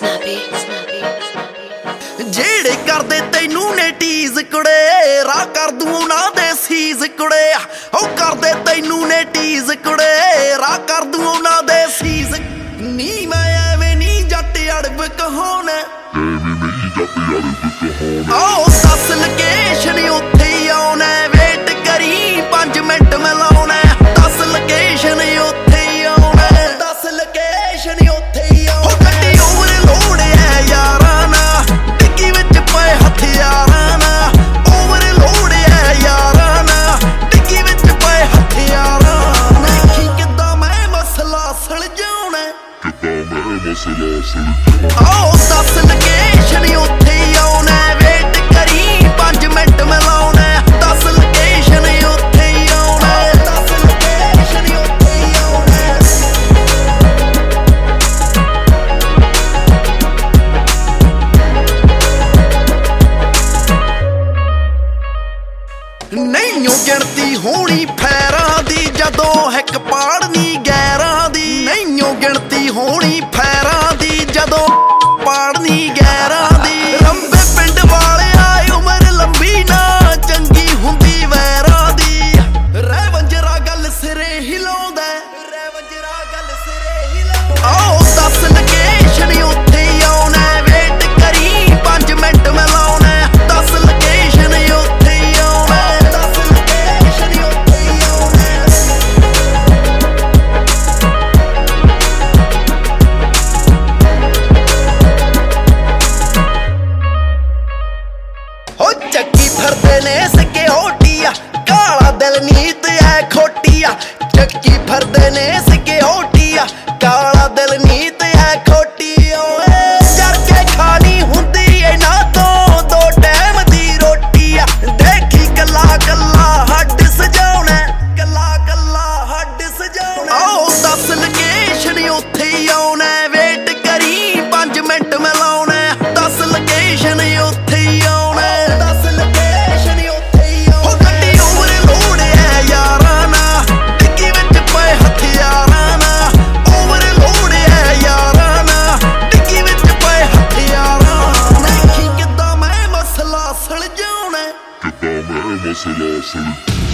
ਜਿਹੜੇ ਕਰਦੇ ਤੈਨੂੰ ਨੇ ਟੀਜ਼ ਕੁੜੇ ਰਾਹ ਕਰ ਦੂੰ ਉਹਨਾਂ ਦੇ ਸੀਜ਼ ਕੁੜੇ ਉਹ ਕਰਦੇ ਤੈਨੂੰ ਨੇ ਟੀਜ਼ ਕੁੜੇ ਰਾਹ ਕਰ ਦੂੰ ਉਹਨਾਂ ਦੇ ਸੀਜ਼ ਨੀ ਮੈਂ ਐਵੇਂ ਨੀ ਜੱਟ ਅੜਬ ਕਹਾਉਣਾ ਆਓ 10 ਲੋਕੇਸ਼ਨ ਉੱਥੇ ਹੀ ਆਉਣਾ ਵੇਟ ਕਰੀ 5 ਮਿੰਟ ਮੈਂ ਲਾਉਣਾ 10 ਲੋਕੇਸ਼ਨ ਉੱਥੇ ਹੀ ਆਉਣਾ 10 ਲੋਕੇਸ਼ਨ ਉੱਥੇ ਹੀ ਆਉਣਾ ਗੱਡੀ ਓਵਰ ਲੋਡ ਐ ਯਾਰਾਂ ਨਾ ਟਿੱਕੀ ਵਿੱਚ ਪਏ ਹਥਿਆਰਾਂ ਨਾ ਓਵਰ ਲੋਡ ਐ ਯਾਰਾਂ ਨਾ ਟਿੱਕੀ ਵਿੱਚ ਪਏ ਹਥਿਆਰਾਂ ਨਾ ਦੇਖੀ ਕਿੱਦਾਂ ਮੈਂ ਮਸਲਾ ਸੁਲਝਾਉਣਾ ਆਓ 10 ਲੋਕੇਸ਼ਨ ਉੱਥੇ ਹੀ ਆਉਣਾ ਵੇਟ ਕਰੀ 5 ਮਿੰਟ ਮੈਂ ਲਾਉਣਾ 10 ਲੋਕੇਸ਼ਨ ਉੱਥੇ ਹੀ ਆਉਣਾ 10 ਲੋਕੇਸ਼ਨ ਉੱਥੇ ਹੀ ਆਉਣਾ ਨਹੀਂ ਓ ਗਿਣਤੀ ਹੋਣੀ ਫੈਰਾਂ ਦੀ ਜਦੋਂ ਇੱਕ ਪਾੜਨੀ ਗੈਰਾਂ ਦੀ ਨਹੀਂ ਓ ਗਿਣਤੀ ਹੋਣੀ ਫੈਰਾਂ ਦੀ ਜਦੋਂ ਪਾੜਨੀ ਗੈਰਾਂ ਦੀ ਰੰਬੇ ਪਿੰਡ ਵਾਲਿਆ ਉਮਰ ਲੰਬੀ ਨਾ ਚੰਗੀ ਹੁੰਦੀ ਵੈਰਾਂ ਦੀ ਰਹਿ ਵੰਜਰਾ ਗੱਲ ਸਿਰੇ ਹਿਲਾਉਂਦਾ ਰਹਿ ਵੰਜਰਾ ਗੱਲ ਸਿਰੇ ਹਿਲਾਉਂਦਾ ਆਓ 10 ਲੋਕੇਸ਼ਨ ਉੱਥੇ ਹੀ ਆਉਣਾ ਵੇਟ ਕਰੀ 5 ਮਿੰਟ ਮੈਂ ਲਾਉਣਾ 10 ਲੋਕੇਸ਼ਨ ਉੱਥੇ ਹੀ ਆਉਣਾ 10 ਲੋਕੇਸ਼ਨ ਉੱਥੇ ਹੀ ਆਉਣਾ ਹੋ ਚੱਕੀ ਫਿਰਦੇ ਨੇ ਸਿਕਿਉਰਟੀਆ ਕਾਲਾ ਦਿਲ ਨੀਤ ਐ ਖੋਟੀਆ ਚੱਕੀ ਫਿਰਦੇ ਨੇ ਸਿਕਿਉਰਟੀਆ ਕਾਲਾ ਦਿਲ ਨੀਤ ਐ ਖੋਟੀ ਓਏ ਜਰ ਕੇ ਖਾਣੀ ਹੁੰਦੀ ਇਹਨਾਂ ਤੋਂ 2 ਟਾਈਮ ਦੀ ਰੋਟੀ ਆ ਦੇਖੀ ਕੱਲਾ ਕੱਲਾ ਹੱਡ ਸਜਾਉਣਾ ਕੱਲਾ ਕੱਲਾ ਹੱਡ ਸਜਾਉਣਾ ਆਓ 10 ਲੋਕੇਸ਼ਨ ਉੱਥੇ ਹੀ ਆਉਣਾ ਵੇਟ ਕਰੀ 5 ਮਿੰਟ ਮੈਂ ਲਾਉਣਾ 10 ਲੋਕੇਸ਼ਨ ਉੱਥੇ ਹੀ ਆਉਣਾ 10 ਲੋਕੇਸ਼ਨ ਉੱਥੇ ਹੀ ਆਉਣਾ ਗੱਡੀ ਓਵਰ ਲੋਡ ਐ ਯਾਰਾਂ ਨਾ ਟਿੱਕੀ ਵਿੱਚ ਪਏ ਹਥਿਆਰਾਂ ਨਾ ਓਵਰ ਲੋਡ ਐ ਯਾਰਾਂ ਨਾ ਟਿੱਕੀ ਵਿੱਚ ਪਏ ਹਥਿਆਰਾਂ ਦੇਖੀ ਕਿੱਦਾਂ ਮੈਂ ਮਸਲਾ ਸੁਲਝਾਉਣਾ